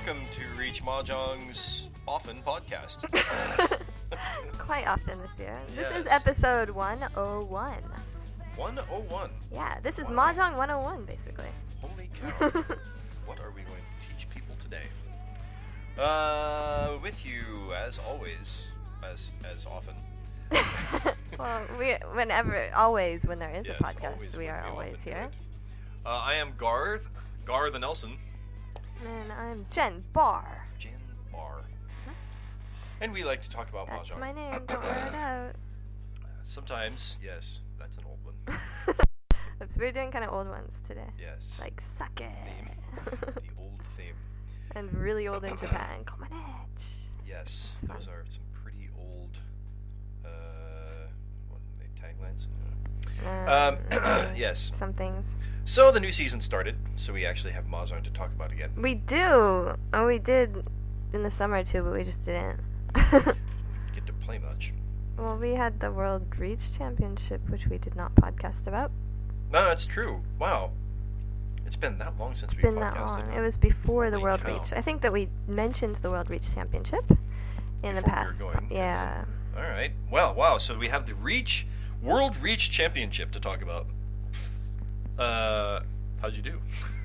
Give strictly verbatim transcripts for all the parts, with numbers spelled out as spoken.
welcome to Reach Mahjong's Often podcast. Quite often this year. This Yes. is episode one oh one. one oh one. Yeah, this is Wow. Mahjong one oh one, basically. Holy cow. What are we going to teach people today? Uh, with you, as always, as as often. Well, we whenever, always when there is Yes, a podcast, always we with are me, always often here. good. Uh, I am Garth, Gar the Nelson. And I'm Jen Barr. Jen Barr. And we like to talk about That's Mahjong. my name. Don't wear it out. Sometimes, yes, that's an old one. Oops, we're doing kind of old ones today. Yes. Like suck it. Theme. The old theme. And really old in Japan. Come on, edge. Yes, It's those fun. are some pretty old, uh, what are they, taglines? Um, Um, yes. Some things. So the new season started, so we actually have Mahjong to talk about again. We do. Oh, we did in the summer too, but we just didn't. Get to play much. Well, we had the World Reach Championship, which we did not podcast about. No, that's true. Wow. It's been that long since It's we been that podcasted. long. It was before the Holy World cow. Reach. I think that we mentioned the World Reach Championship in the Before we were past. going, yeah. All right. Well, wow. So we have the Reach World Reach Championship to talk about. Uh, how'd you do?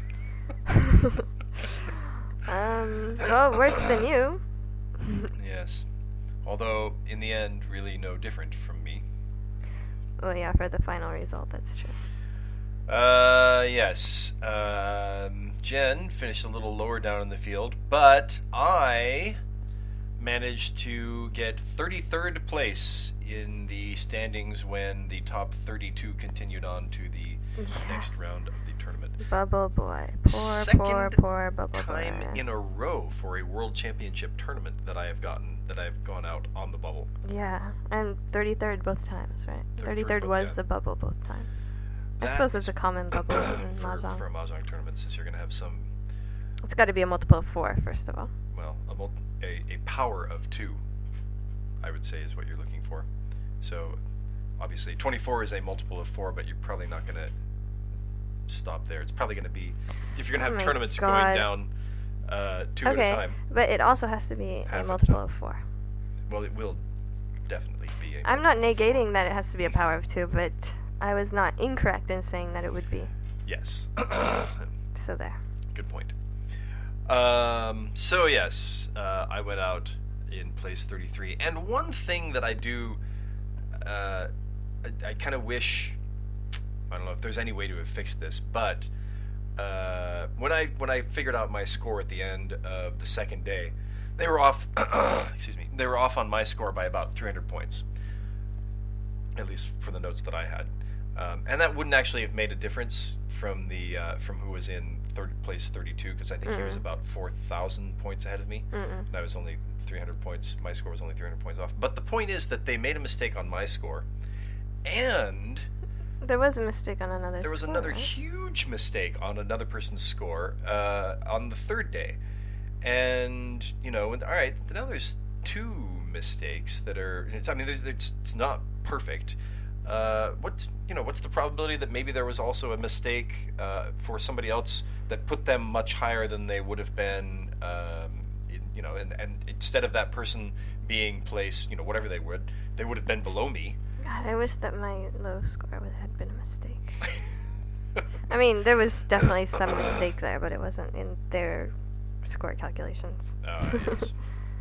um. Well, worse than you. Yes. Although, in the end, really no different from me. Well, yeah, for the final result, that's true. Uh, yes. Um, Jen finished a little lower down in the field, but I managed to get thirty-third place in the standings when the top thirty-two continued on to the Yeah. next round of the tournament. Bubble boy. Poor, Second poor, poor bubble Time boy. in a row for a world championship tournament that I have gotten, that I have gone out on the bubble. Yeah, and thirty-third both times, right? thirty-third thirty-third both, was yeah. the bubble both times. I That suppose it's is a common bubble in for, Mahjong. for a Mahjong tournament, since you're going to have some, It's got to be a multiple of four, first of all. well, a, mul- a, a power of two, I would say, is what you're looking for. So, obviously, twenty-four is a multiple of four, but you're probably not going to stop there. It's probably going to be, if you're going to Oh have my tournaments God. going down uh, two okay, at a time, but it also has to be Half a at a multiple time. of four. well, it will definitely be a I'm not negating that it has to be a power of two, but I was not incorrect in saying that it would be. Yes. So there. Good point. Um, so yes, uh, I went out in place thirty-three, and one thing that I do, uh, I, I kind of wish, I don't know if there's any way to have fixed this, but uh, when I when I figured out my score at the end of the second day, they were off. excuse me, they were off on my score by about three hundred points, at least for the notes that I had. Um, and that wouldn't actually have made a difference from the uh, from who was in third place thirty-two, because I think he was Mm-mm. about four thousand points ahead of me, Mm-mm. and I was only three hundred points. My score was only three hundred points off. But the point is that they made a mistake on my score, and There was a mistake on another there was score, another right? huge mistake on another person's score uh, on the third day. And, you know, and, all right, now there's two mistakes that are, it's, I mean, there's, it's, it's not perfect. Uh, what's, you know, what's the probability that maybe there was also a mistake uh, for somebody else that put them much higher than they would have been, um, in, you know, and, and instead of that person being placed, you know, whatever they would, they would have been below me. God, I wish that my low score would have been a mistake. I mean, there was definitely some mistake there, but it wasn't in their score calculations. Uh, yes.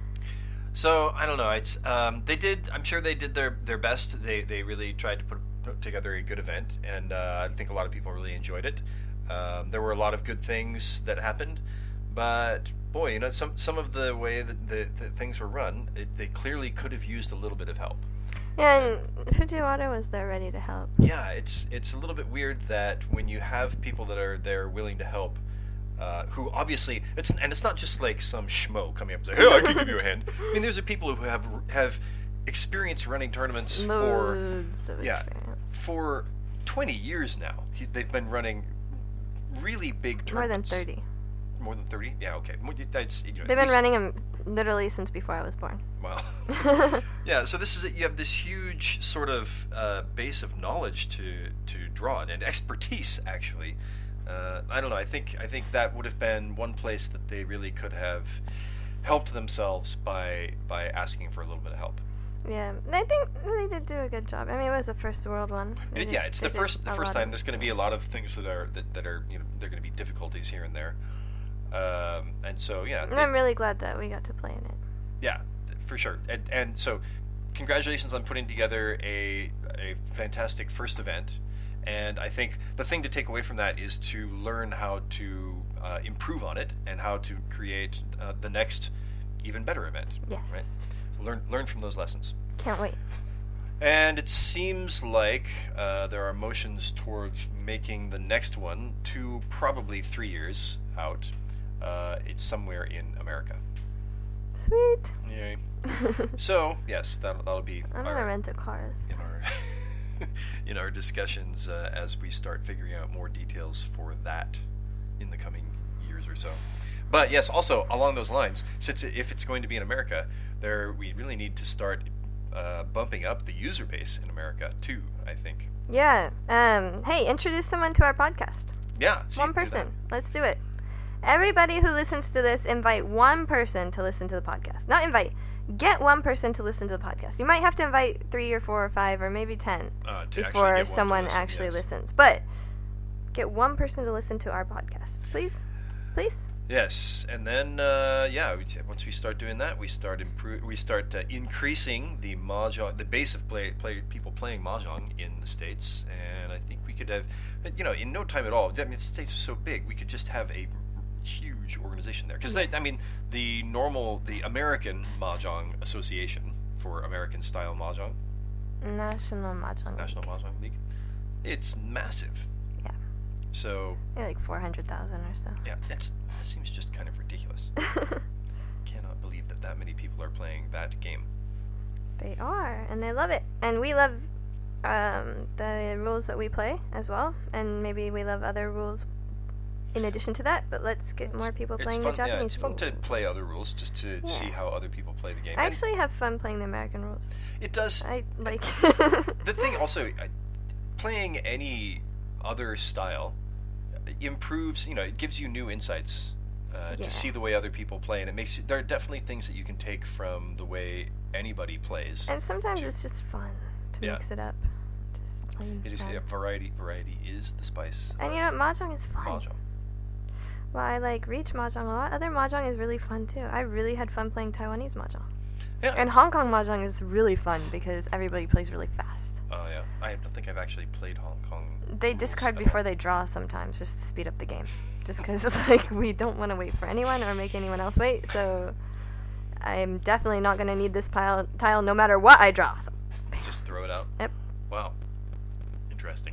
So I don't know. It's um, they did. I'm sure they did their, their best. They they really tried to put, put together a good event, and uh, I think a lot of people really enjoyed it. Um, there were a lot of good things that happened, but boy, you know, some some of the way that the, the things were run, it, they clearly could have used a little bit of help. Yeah, and Fujiwara was there ready to help. Yeah, it's it's a little bit weird that when you have people that are there willing to help, uh, who obviously it's and it's not just like some schmo coming up and saying, "Hey, I can give you a hand." I mean, there's are people who have have experience running tournaments for Loads of yeah experience. for twenty years now. He, they've been running really big More than tournaments. thirty. More than thirty? Yeah, okay. Mo- That's, you know, They've been these- running them literally since before I was born. Wow. Yeah, so this is it. You have this huge sort of uh, base of knowledge to to draw on, and expertise actually uh, I don't know. I think I think that would have been one place that they really could have helped themselves by by asking for a little bit of help. Yeah, I think they did do a good job. I mean, it was a first world one. They It, yeah, just- it's they the did first the a first lot time. of- There's going to be a lot of things that are that, that are you know there are going to be difficulties here and there, um, and so yeah, And they- I'm really glad that we got to play in it. yeah, for sure. And, and so, congratulations on putting together a a fantastic first event. And I think the thing to take away from that is to learn how to uh, improve on it and how to create uh, the next even better event. Yes. Right. Learn learn from those lessons. Can't wait. And it seems like uh, there are motions towards making the next one to probably three years out. Uh, it's somewhere in America. Sweet. Yay. So yes, that'll that'll be I'm our, gonna rent a car. this in time. our in our discussions uh, as we start figuring out more details for that in the coming years or so. But yes, also along those lines, since it, if it's going to be in America, there we really need to start uh, bumping up the user base in America too. I think. Yeah. Um. Hey, introduce someone to our podcast. Yeah. see, One do that. person. Let's do it. Everybody who listens to this, invite one person to listen to the podcast. Not invite. Get one person to listen to the podcast. You might have to invite three or four or five or maybe ten Uh, to actually before get one to someone listen, actually yes. listens. But get one person to listen to our podcast, please. Please. Yes, and then uh, yeah, we t- once we start doing that, we start improve, we start uh, increasing the mahjong, the base of play, play people playing mahjong in the States, and I think we could have, you know, in no time at all. I mean, the States are so big, we could just have a huge organization there. Because Yeah. I mean, the normal, the American Mahjong Association for American style mahjong, National Mahjong. National Mahjong League, it's massive. Yeah. So Yeah, like four hundred thousand or so. yeah, that's, that seems just kind of ridiculous. Cannot believe that that many people are playing that game. They are, and they love it. And we love um, the rules that we play as well. And maybe we love other rules in addition to that. But let's get more people It's playing fun, the Japanese yeah, it's fun rules. to play other rules just to Yeah. see how other people play the game. I And actually have fun playing the American rules. it does. I like. The thing also, I, playing any other style improves. You know, it gives you new insights uh, Yeah. to see the way other people play, and it makes. There are definitely things that you can take from the way anybody plays. And sometimes to- it's just fun to Yeah. mix it up. Just plain It is fun. yeah, variety. Variety is the spice. And you know, mahjong is fun. Mahjong. Well, I like Reach mahjong a lot. Other mahjong is really fun too. I really had fun playing Taiwanese mahjong. Yeah. And Hong Kong mahjong is really fun because everybody plays really fast. Oh yeah, I don't think I've actually played Hong Kong. They rules discard at all. before they draw sometimes just to speed up the game. Just because it's like we don't want to wait for anyone or make anyone else wait. So I'm definitely not going to need this pile, tile no matter what I draw. So, Just throw it out. Yep. Wow. Interesting.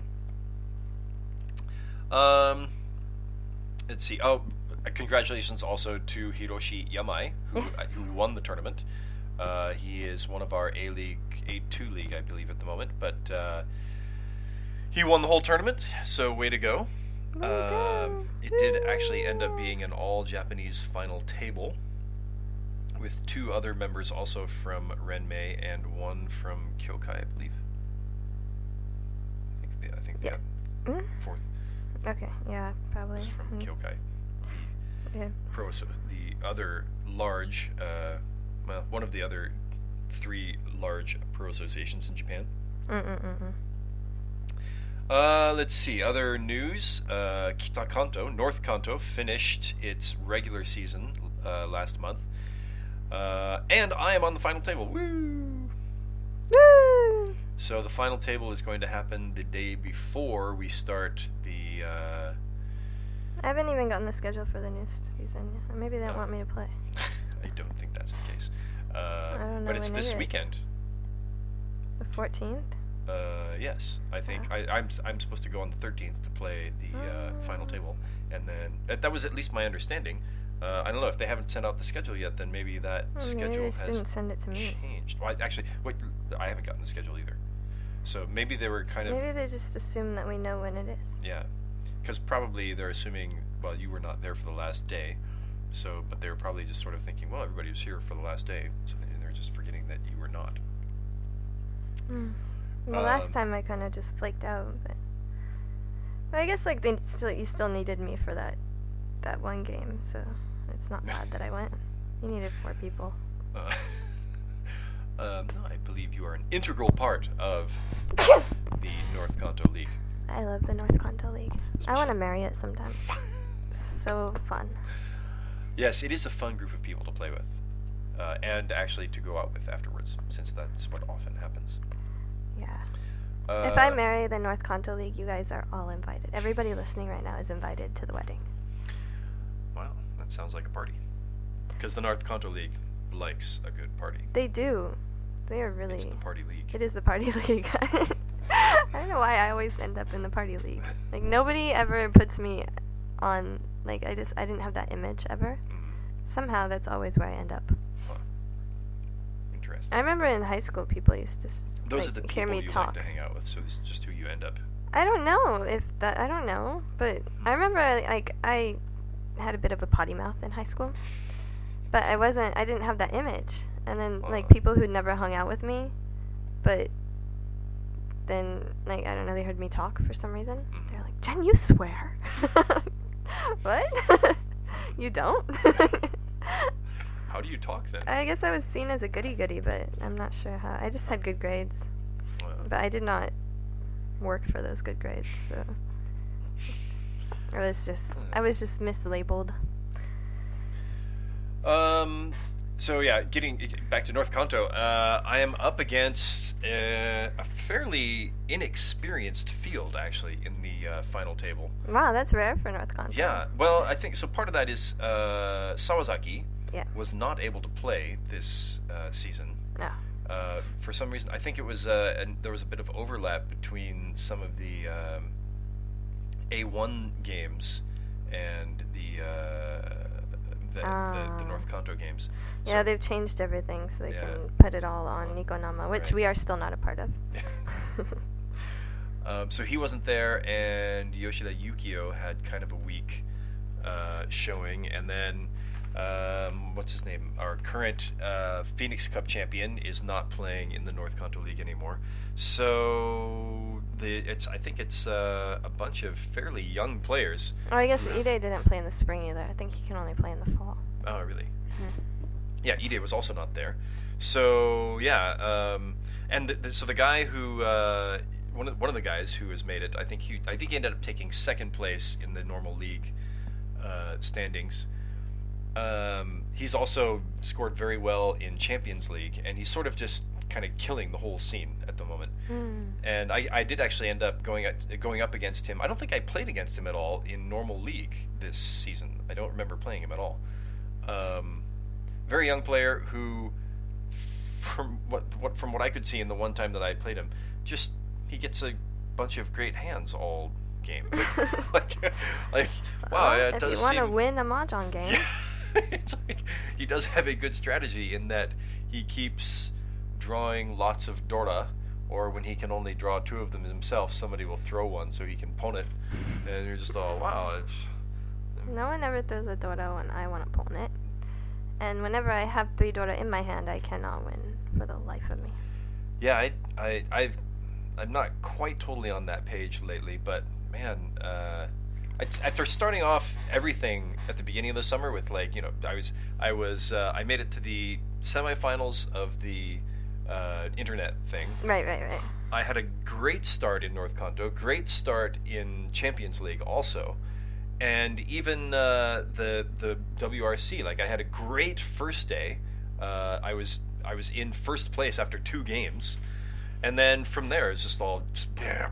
Um, let's see. Oh, uh, congratulations also to Hiroshi Yamai, who Yes. uh, who won the tournament. Uh, he is one of our A League, A two League, I believe, at the moment. But uh, he won the whole tournament, so way to go. Way to go. Um, it did actually end up being an all-Japanese final table, with two other members also from Renmei and one from Kyokai, I believe. I think the, I think Yeah. the Mm? fourth Okay, yeah, probably. was from Mm, Kyokai. yeah. The pro, the other large, uh, well, one of the other three large pro associations in Japan. Mm-mm-mm-mm. Uh, let's see. Other news. Uh, Kita Kanto, North Kanto, finished its regular season uh, last month. Uh, and I am on the final table. Woo! Woo! So the final table is going to happen the day before we start the... Uh, I haven't even gotten the schedule for the new season yet. Or maybe they don't Oh. want me to play. I don't think that's the case. Uh, don't know but it's when it this is. weekend. The fourteenth? Uh, yes, I think Wow. I, I'm s- I'm supposed to go on the thirteenth to play the uh, final Oh. table, and then uh, that was at least my understanding. Uh, I don't know if they haven't sent out the schedule yet. Then maybe that Well, maybe schedule they just has didn't send it to me. changed. Well, I, actually, wait, I haven't gotten the schedule either. So maybe they were kind of Maybe they just assume that we know when it is. yeah, because probably they're assuming well you were not there for the last day, so but they were probably just sort of thinking well everybody was here for the last day, so they, they're just forgetting that you were not. Mm. Well, Um, last time I kind of just flaked out, but But I guess like they still you still needed me for that that one game, so it's not bad that I went. You needed four people. Uh, um, no, I believe you are an integral part of the North Kanto League. I love the North Kanto League. I want to marry it sometimes. It's so fun. Yes, it is a fun group of people to play with, uh, and actually to go out with afterwards, since that's what often happens. Yeah. Uh, If I marry the North Kanto League, you guys are all invited. Everybody listening right now is invited to the wedding. Wow, that sounds like a party. Because the North Kanto League likes a good party. They do. They are really... It's the party league. It is the party league. I don't know why I always end up in the party league. Like, nobody ever puts me on... Like, I just... I didn't have that image ever. Mm-hmm. Somehow, that's always where I end up. Huh. Interesting. I remember in high school, people used to s- Those like, are the hear people me you talk. like to hang out with, so this is just who you end up. I don't know if that... I don't know. But I remember, like, I had a bit of a potty mouth in high school. But I wasn't... I didn't have that image. And then, Uh. like, people who'd never hung out with me, but then, like, I don't know, they heard me talk for some reason. Mhm. They're like, Jen, you swear. What? You don't? How do you talk then? I guess I was seen as a goody-goody, but I'm not sure how. I just had good grades. Well, But I did not work for those good grades, so... I was just... I was just mislabeled. Um, so yeah, getting back to North Kanto, uh, I am up against uh, a fairly inexperienced field, actually, in the uh, final table. Wow, that's rare for North Kanto. Yeah, well, I think, so part of that is uh, Sawazaki Yeah. was not able to play this uh, season. No. Uh, for some reason, I think it was, uh, and there was a bit of overlap between some of the um, A one games and the, uh, the, the, the Ah. North Kanto games. Yeah, So- they've changed everything so they Yeah. can put it all on Nikonama, which Right. we are still not a part of. um, so he wasn't there, and Yoshida Yukio had kind of a weak uh, showing, and then um, what's his name? Our current uh, Phoenix Cup champion is not playing in the North Kanto League anymore. So the it's I think it's uh, a bunch of fairly young players. Oh, I guess Ide didn't play in the spring either. I think he can only play in the fall. Oh, really? Mhm. Yeah, Ide was also not there. So yeah, um, and the, the, so the guy who uh, one of one of the guys who has made it, I think he I think he ended up taking second place in the normal league uh, standings. Um, he's also scored very well in Champions League, and he's sort of just kind of killing the whole scene at the moment. Mm. And I, I did actually end up going at, going up against him. I don't think I played against him at all in normal league this season. I don't remember playing him at all. Um, very young player who, from what what from what I could see in the one time that I played him, just he gets a bunch of great hands all game. like, like wow, Well, it if does you want to seem- win a mahjong game, it's like he does have a good strategy in that he keeps drawing lots of Dora, or when he can only draw two of them himself, somebody will throw one so he can pwn it, and you're just all, wow. It's, no one ever throws a Dora when I want to pawn it. And whenever I have three Dora in my hand, I cannot win for the life of me. yeah, I, I, I've, I'm not quite totally on that page lately, but man, uh, I, after starting off everything at the beginning of the summer with like, you know, I was, I was, uh, I made it to the semifinals of the uh, internet thing. Right, right, right. I had a great start in North Kanto, great start in Champions League also, and even uh, the the W R C. Like I had a great first day. Uh, I was I was in first place after two games, and then from there it's just all just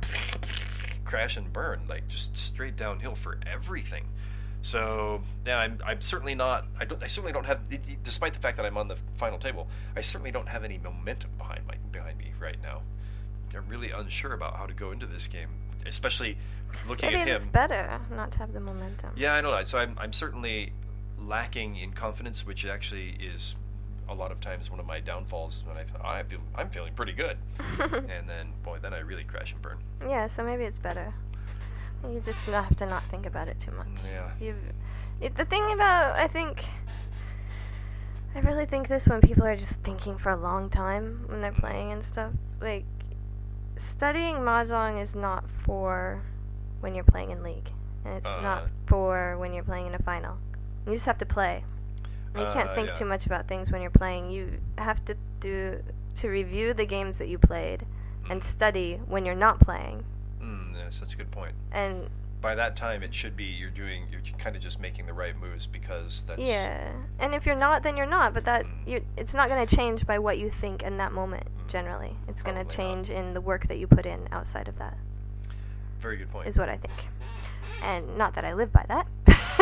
crash and burn, like just straight downhill for everything. So yeah, I'm I'm certainly not. I don't. I certainly don't have. Despite the fact that I'm on the final table, I certainly don't have any momentum behind my behind me right now. I'm really unsure about how to go into this game, especially looking Maybe at him. it's better not to have the momentum. Yeah, I know. So I'm I'm certainly lacking in confidence, which actually is a lot of times one of my downfalls. Is when I feel, I feel I'm feeling pretty good, and then boy, then I really crash and burn. Yeah, so maybe it's better. You just not have to not think about it too much. Yeah. You've, it, the thing about, I think, I really think this when people are just thinking for a long time when they're playing and stuff. Like, studying mahjong is not for when you're playing in League. And it's Uh, not for when you're playing in a final. You just have to play. And you can't Uh, think yeah. too much about things when you're playing. You have to do to review the games that you played and study when you're not playing. Mm, yes, that's a good point. And By that time, it should be you're doing you're kind of just making the right moves because that's yeah, and if you're not, then you're not. But that Mm. you it's not going to change by what you think in that moment. Mm. Generally, it's going to Probably change in the work that you put in outside of that. very good point. Is what I think. And not that I live by that.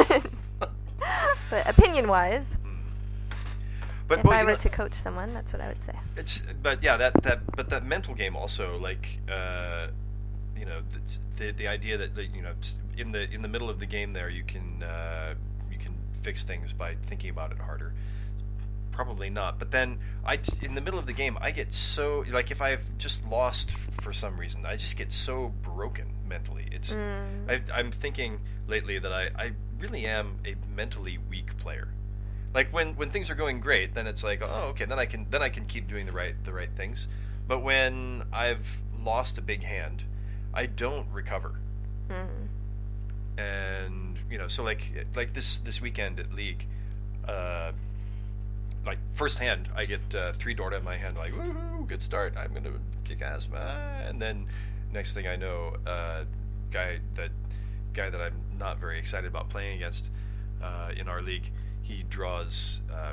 But opinion-wise, Mm. But if boy, I you were know, to coach someone, that's what I would say. it's but yeah that that but that mental game also like uh, you know the, the the idea that, that you know in the in the middle of the game there you can uh, you can fix things by thinking about it harder. Probably not. But then I t- in the middle of the game I get so like if I've just lost f- for some reason I just get so broken mentally. It's Mm. I, I'm thinking lately that I, I really am a mentally weak player. Like when, when things are going great, then it's like, oh, okay, then I can then I can keep doing the right the right things. But when I've lost a big hand, I don't recover. Mm. And you know, so like like this this weekend at League, uh, like first hand, I get uh, three Dorta in my hand, like woohoo, good start. I'm gonna kick ass, ah, and then next thing I know, uh, guy that guy that I'm not very excited about playing against uh, in our league, he draws uh,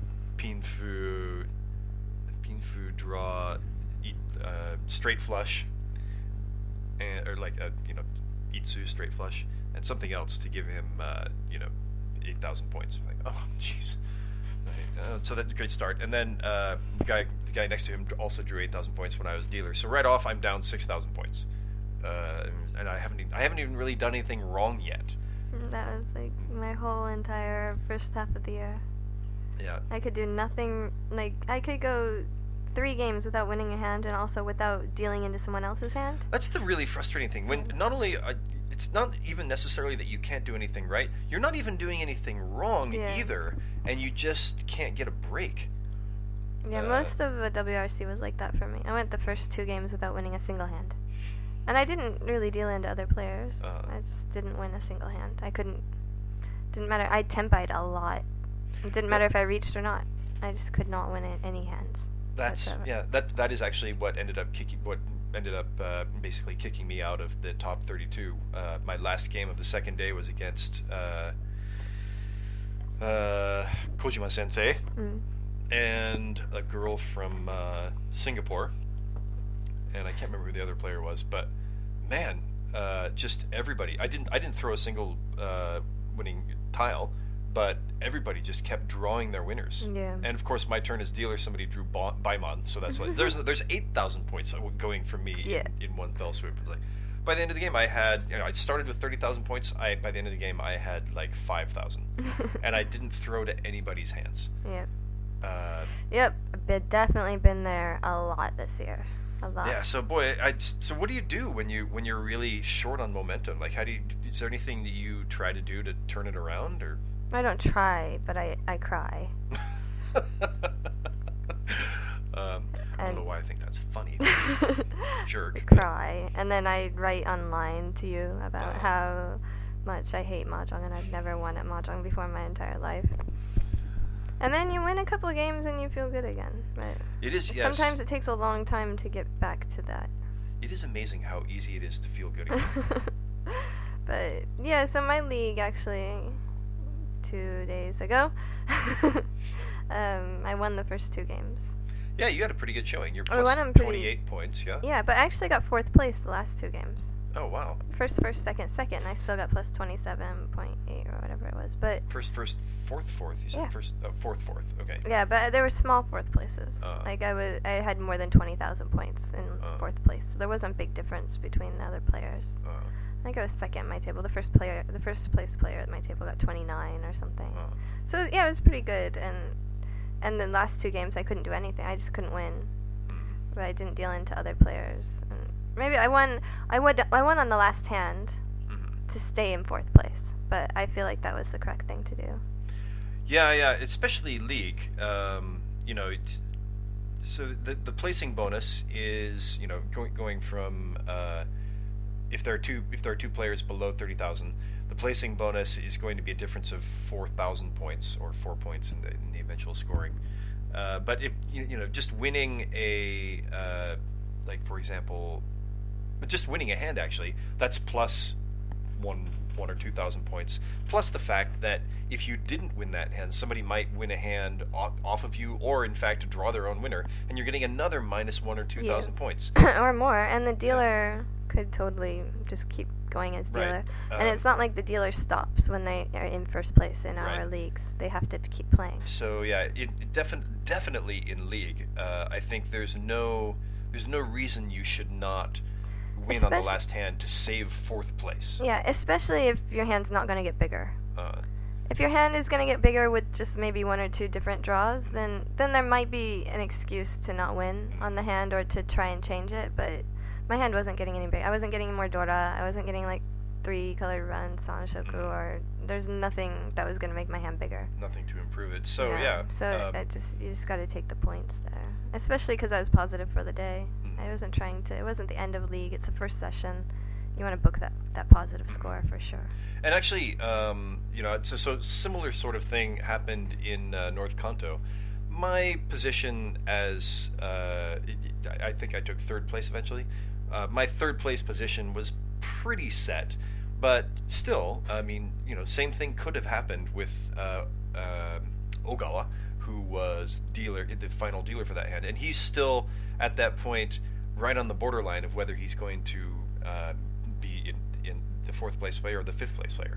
Pinfu, Pinfu draw eat, uh, straight flush, and or like a you know Itsu straight flush, and something else to give him uh, you know eight thousand points. Like oh jeez. Uh, so that's a great start, and then uh, the guy, the guy next to him also drew eight thousand points when I was dealer. So right off, I'm down six thousand points, uh, and I haven't, even, I haven't even really done anything wrong yet. That was like my whole entire first half of the year. Yeah. I could do nothing. Like I could go three games without winning a hand, and also without dealing into someone else's hand. That's the really frustrating thing. When not only uh, it's not even necessarily that you can't do anything right, you're not even doing anything wrong Yeah. either, and you just can't get a break. Yeah, Uh, most of the W R C was like that for me. I went the first two games without winning a single hand. And I didn't really deal into other players. Uh. I just didn't win a single hand. I couldn't... Didn't matter. I tempied a lot. It didn't matter if I reached or not. I just could not win a- any hands. That's whatsoever. yeah. That that is actually what ended up kicking what ended up uh, basically kicking me out of the top thirty-two. Uh, my last game of the second day was against uh, uh, Kojima Sensei Mm. and a girl from uh, Singapore, and I can't remember who the other player was. But man, uh, just everybody. I didn't I didn't throw a single uh, winning tile. But everybody just kept drawing their winners. Yeah. And of course, my turn as dealer, somebody drew ba- Baimon, so that's like there's there's eight thousand points going from me Yeah. in, in one fell swoop. It's like by the end of the game, I had you know I started with thirty thousand points. I by the end of the game, I had like five thousand, and I didn't throw to anybody's hands. Yep. Uh, Yep. I've definitely been there a lot this year. A lot. yeah. So boy, I so what do you do when you when you're really short on momentum? Like, how do you? Is there anything that you try to do to turn it around, or? I don't try, but I, I cry. um, I don't And- know why I think that's funny. Jerk. Cry. And then I write online to you about Oh. how much I hate Mahjong, and I've never won at Mahjong before in my entire life. And then you win a couple of games and you feel good again. But It is. Yes. sometimes it takes a long time to get back to that. It is amazing how easy it is to feel good again. But yeah, so my league actually two days ago, um, I won the first two games. Yeah, you had a pretty good showing. You're I plus won 'em pretty- twenty-eight points. Yeah. Yeah, but I actually got fourth place the last two games. Oh wow. First, first, second, second, and I still got plus twenty-seven point eight or whatever it was. But First, first, fourth, fourth. You said Yeah. first, oh, fourth, fourth. Okay. yeah, but there were small fourth places. Uh. Like I was, I had more than twenty thousand points in Uh. fourth place. So there wasn't a big difference between the other players. Uh, I think I was second at my table. The first player, the first place player at my table got twenty-nine or something. uh, So yeah, it was pretty good. And and the last two games I couldn't do anything. I just couldn't win. mm. But I didn't deal into other players. And maybe I won. I would. I won on the last hand Mhm. to stay in fourth place. But I feel like that was the correct thing to do. Yeah, yeah. Especially league. Um, you know, it's, so the the placing bonus is you know going going from uh, if there are two if there are two players below thirty thousand, the placing bonus is going to be a difference of four thousand points or four points in the in the eventual scoring. Uh, but if you, you know just winning a uh, like for example, but just winning a hand actually, that's plus one one or two thousand points. Plus the fact that if you didn't win that hand, somebody might win a hand off, off of you, or in fact draw their own winner, and you're getting another minus one or two Yeah. thousand points. or more, and the dealer could totally just keep going as dealer. Right. And Um, it's not like the dealer stops when they are in first place in our Right. leagues. They have to keep playing. So yeah, it, it defi- definitely in league, uh, I think there's no there's no reason you should not win on the Especially- last hand to save fourth place. Yeah, especially if your hand's not going to get bigger. Uh, If your hand is going to get bigger with just maybe one or two different draws, then then there might be an excuse to not win on the hand or to try and change it. But my hand wasn't getting any big. I wasn't getting more Dora. I wasn't getting like three colored runs, Sanashoku, Mhm. or there's nothing that was going to make my hand bigger. nothing to improve it. So No. yeah. So um, I just you just got to take the points there, especially because I was positive for the day. Mhm. I wasn't trying to. It wasn't the end of league. It's the first session. You want to book that that positive score for sure. And actually, um, you know, so, so similar sort of thing happened in uh, North Kanto. My position as, uh, I I think I took third place eventually. Uh, my third place position was pretty set, but still, I mean, you know, same thing could have happened with uh, uh, Ogawa, who was dealer, the final dealer for that hand, and he's still at that point right on the borderline of whether he's going to uh, be in, in the fourth place player or the fifth place player.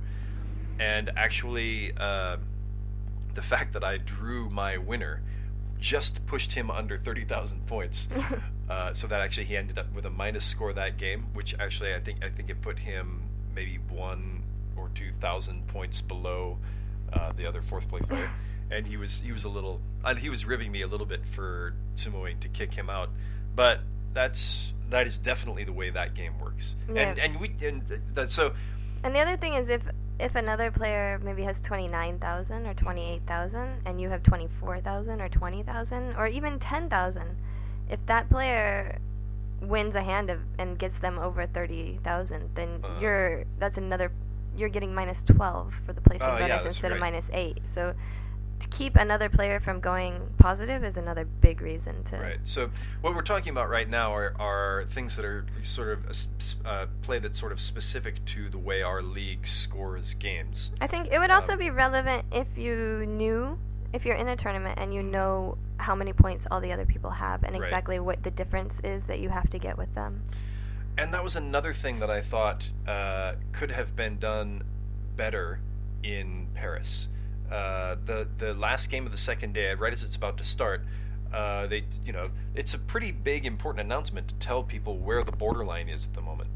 And actually, uh, the fact that I drew my winner just pushed him under thirty thousand points. uh, so that actually he ended up with a minus score that game, which actually I think I think it put him maybe one or two thousand points below uh, the other fourth place player. And he was he was a little uh, he was ribbing me a little bit for sumoing to kick him out, but that's that is definitely the way that game works. Yeah. And and we and that so And the other thing is if if another player maybe has twenty-nine thousand or twenty-eight thousand and you have twenty-four thousand or twenty thousand or even ten thousand, if that player wins a hand of, and gets them over thirty thousand, then Uh. you're that's another you're getting minus twelve for the placing Oh, yeah, bonus that's instead of right. minus eight. So to keep another player from going positive is another big reason to right. So what we're talking about right now are, are things that are sort of a s- uh, play that's sort of specific to the way our league scores games. I think it would also Um, be relevant if you knew, if you're in a tournament and you know how many points all the other people have and Right. exactly what the difference is that you have to get with them. And that was another thing that I thought uh, could have been done better in Paris. Uh, the the last game of the second day, right as it's about to start, uh, they you know it's a pretty big important announcement to tell people where the borderline is at the moment.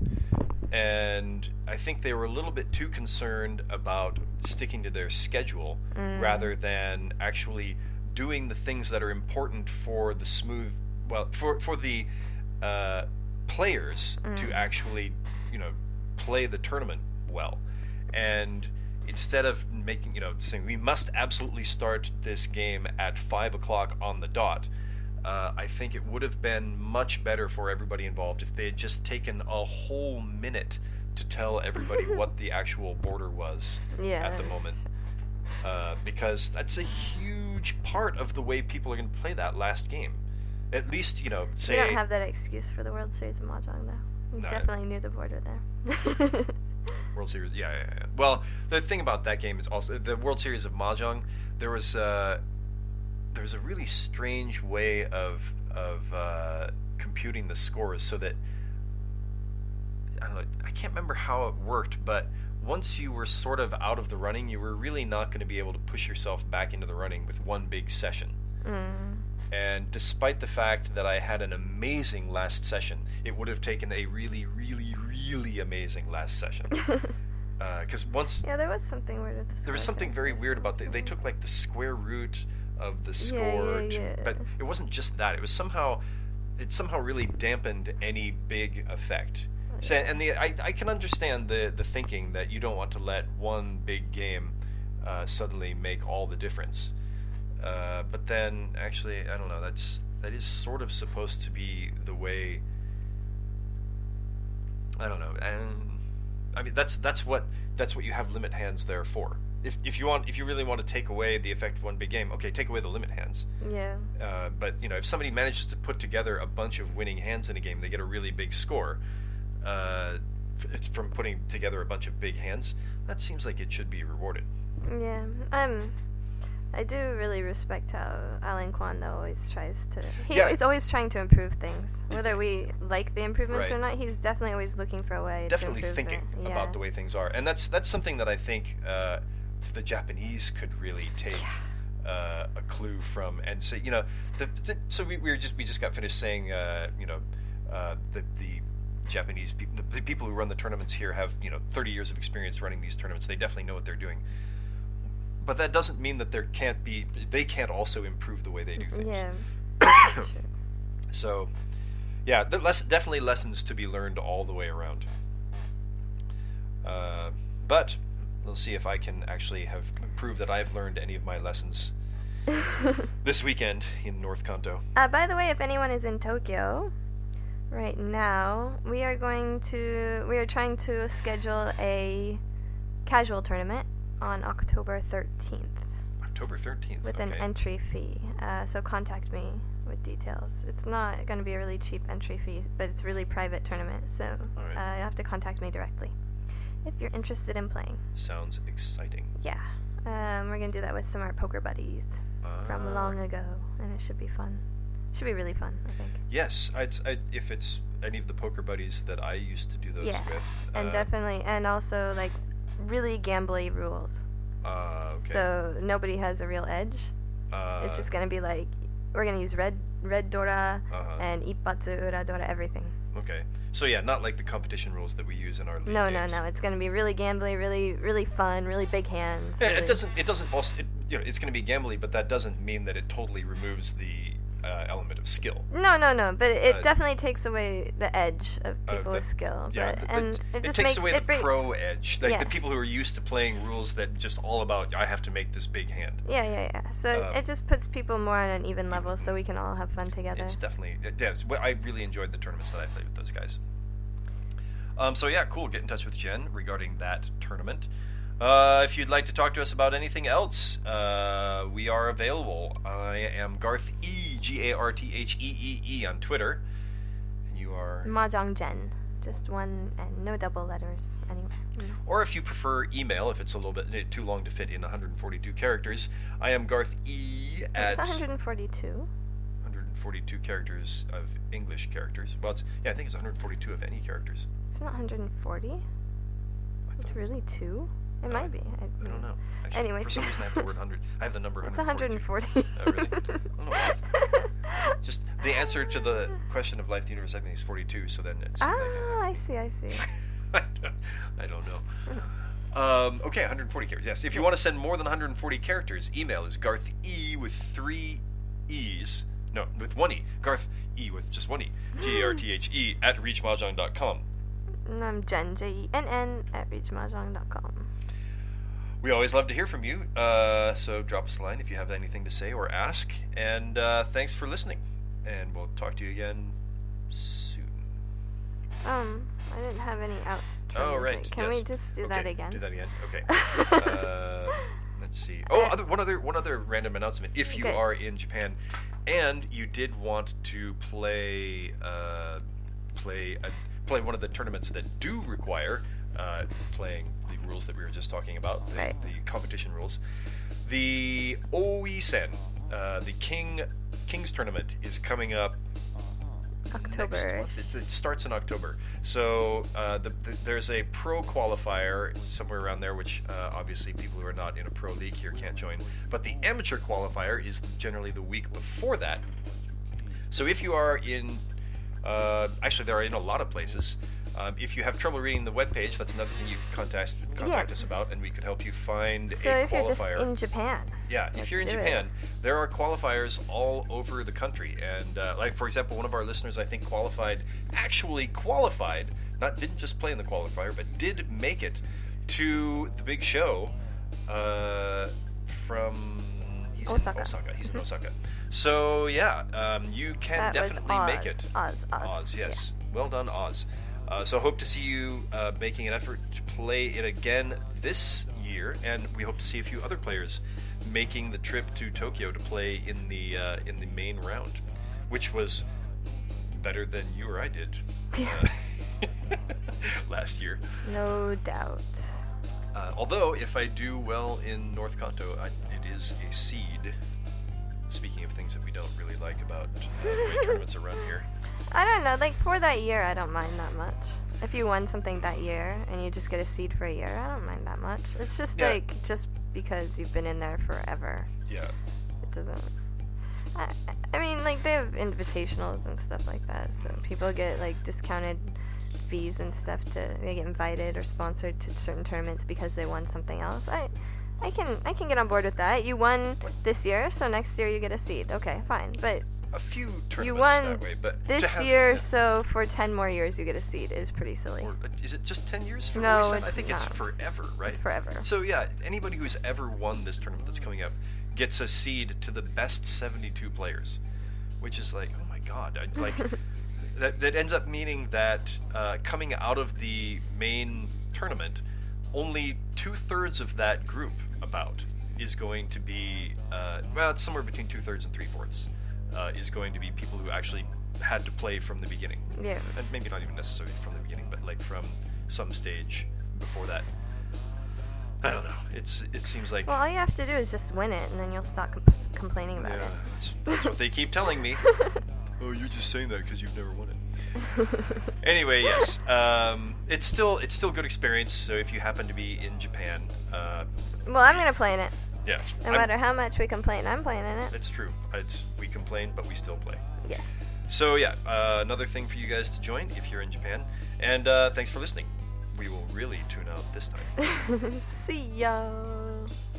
And I think they were a little bit too concerned about sticking to their schedule Mm. rather than actually doing the things that are important for the smooth well for for the uh, players Mm. to actually you know play the tournament well. And instead of making, you know, saying we must absolutely start this game at five o'clock on the dot, uh, I think it would have been much better for everybody involved if they had just taken a whole minute to tell everybody what the actual border was Yeah. at the moment. Uh, because that's a huge part of the way people are going to play that last game. At least, you know, say... You don't have that excuse for the World Series of Mahjong, though. You No. definitely knew the border there. World Series, yeah, yeah, yeah. Well, the thing about that game is also the World Series of Mahjong. There was uh, there was a really strange way of of uh, computing the scores, so that I don't know. I can't remember how it worked, but once you were sort of out of the running, you were really not going to be able to push yourself back into the running with one big session. mm. And despite the fact that I had an amazing last session, it would have taken a really, really, really amazing last session. Because uh, once Yeah, there was something weird with the there was score something very changes weird about also. the, they took like the square root of the Yeah, score, yeah, to, yeah. but it wasn't just that. It was somehow it somehow really dampened any big effect. So, and the I, I can understand the the thinking that you don't want to let one big game uh, suddenly make all the difference. Uh, but then, actually, I don't know. That's that is sort of supposed to be the way I don't know. And I mean, that's that's what that's what you have limit hands there for. If if you want, if you really want to take away the effect of one big game, okay, take away the limit hands. Yeah. Uh, but you know, if somebody manages to put together a bunch of winning hands in a game, they get a really big score. Uh, it's from putting together a bunch of big hands. That seems like it should be rewarded. Yeah. Um. I do really respect how Alan Kwan though always tries to. He, Yeah. He's always trying to improve things, whether we like the improvements Right. or not. He's definitely always looking for a way Definitely to improve thinking it. Yeah. about the way things are, and that's that's something that I think uh, the Japanese could really take uh, a clue from and say, you know, the, the, so we, we were just we just got finished saying, uh, you know, uh, the the Japanese people, the, the people who run the tournaments here have, you know, thirty years of experience running these tournaments. They definitely know what they're doing. But that doesn't mean that there can't be, they can't also improve the way they do things. Yeah. That's true. So, yeah, there less, definitely lessons to be learned all the way around. Uh, but we'll see if I can actually have prove that I've learned any of my lessons this weekend in North Kanto. Uh, by the way, if anyone is in Tokyo right now, we are going to we are trying to schedule a casual tournament on October thirteenth October thirteenth. with okay. an entry fee. Uh, so contact me with details. It's not going to be a really cheap entry fee, but it's a really private tournament, so All right. uh, you have to contact me directly if you're interested in playing. Sounds exciting. Yeah, um, we're going to do that with some of our poker buddies from Uh, long ago, and it should be fun. Should be really fun, I think. Yes, I'd, I'd, if it's any of the poker buddies that I used to do those Yeah, with. and uh, definitely, and also like really gambly rules. Uh, okay. So nobody has a real edge. uh, It's just gonna be like we're gonna use red red Dora Uh-huh. and Ipatsu Ura Dora everything. Okay. So yeah, not like the competition rules that we use in our league No, games. no, no. It's gonna be really gambly, really, really fun, really big hands. Yeah, really- it doesn't. It doesn't. Also, it, you know, it's going to be gambly, but that doesn't mean that it totally removes the uh, element of skill. No, no, no. But it Uh, definitely takes away the edge of Uh, people the- with skill. Yeah, but, the- the- and it, it just takes makes away it the bring- pro edge, like Yeah. the people who are used to playing rules that just all about I have to make this big hand. Yeah, yeah, yeah. So Um, it just puts people more on an even level, so we can all have fun together. It's definitely. It, yeah, it's, I really enjoyed the tournaments that I played with those guys. Um, so yeah, cool. Get in touch with Jen regarding that tournament. Uh, if you'd like to talk to us about anything else, uh, we are available. I am Garth E, G A R T H E E E on Twitter, and you are. Mahjong Jen, just one and no double letters anyway. Mm. Or if you prefer email, if it's a little bit eh, too long to fit in one hundred forty-two characters, I am Garth E at It's one hundred forty-two. one hundred forty-two characters of English characters. Well, it's, yeah, I think it's one hundred forty-two of any characters. It's not one hundred forty. I It's thought- really two. It Uh, might be. I, I don't know. Actually, Anyways. for some reason I have the word hundred. I have the number It's one hundred forty. one hundred forty. Oh, really? I don't know why. Just the answer to the question of life, the universe, everything is forty-two. So then it's. Ah, I see. I see. I don't, I don't know. Um, okay, one hundred forty characters. Yes. If you want to send more than one hundred forty characters, email is Garth E with three E's. No, with one E. Garth E with just one E. G A R T H E at reachmahjong dot com. And I'm Jen, J E N N, at reachmahjong dot com. We always love to hear from you, uh, so drop us a line if you have anything to say or ask. And uh, thanks for listening, and we'll talk to you again soon. Um, I didn't have any outro Oh, right, music. Can yes. we just do Okay, that again? Do that again. Okay. uh, let's see. Oh, other, one other one other random announcement. If you Okay. are in Japan, and you did want to play uh, play a, play one of the tournaments that do require uh, playing the rules that we were just talking about, the, Right. the competition rules, the Oisen, uh, the King King's tournament is coming up. October. Next month. It, it starts in October. So uh, the, the, there's a pro qualifier somewhere around there, which uh, obviously people who are not in a pro league here can't join. But the amateur qualifier is generally the week before that. So if you are in, uh, actually there are in a lot of places. Um, if you have trouble reading the webpage, that's another thing you can contact contact Yeah. us about, and we could help you find So a if you're just qualifier. in Japan. Yeah, if Let's you're in do it. Japan, there are qualifiers all over the country, and uh, like for example, one of our listeners I think qualified, actually qualified, not didn't just play in the qualifier, but did make it to the big show uh, from he's Osaka. in Osaka. He's in Mhm. Osaka. So yeah, um, you can That was definitely Oz. make it. Oz, Oz. Oz, yes. Yeah. Well done, Oz. Uh, so I hope to see you uh, making an effort to play it again this year, and we hope to see a few other players making the trip to Tokyo to play in the uh, in the main round, which was better than you or I did uh, last year. No doubt. Uh, although, if I do well in North Kanto, I, it is a seed. Speaking of things that we don't really like about uh, the way tournaments are run here. I don't know, like for that year, I don't mind that much. If you won something that year and you just get a seed for a year, I don't mind that much. It's just Yeah. like, just because you've been in there forever. Yeah. It doesn't. I, I mean, like they have invitationals and stuff like that, so people get like discounted fees and stuff to they get invited or sponsored to certain tournaments because they won something else. I, I can I can get on board with that. You won this year, so next year you get a seed. Okay, fine. But A few tournaments you won that way, but this to have, year, yeah. so for ten more years you get a seed is pretty silly. Or, uh, is it just ten years for No, Orisa? I it's think it's not. forever, right? It's forever. So yeah, anybody who's ever won this tournament that's coming up gets a seed to the best seventy-two players, which is like, oh my god, I, like that. That ends up meaning that uh, coming out of the main tournament, only two thirds of that group about is going to be uh, well, it's somewhere between two thirds and three fourths uh, is going to be people who actually had to play from the beginning. Yeah. And maybe not even necessarily from the beginning, but like from some stage before that. I don't know. It's it seems like Well, all you have to do is just win it, and then you'll stop com- complaining about yeah, it. that's, that's what they keep telling me. Oh, you're just saying that because you've never won it. Anyway, yes, um, it's still it's still good experience. So if you happen to be in Japan, uh, Well, I'm gonna play in it. yes, No I'm- matter how much we complain, I'm playing in it. it's true. It's we complain, but we still play. Yes. So yeah, uh, another thing for you guys to join if you're in Japan. And uh, thanks for listening. We will really tune out this time. See ya.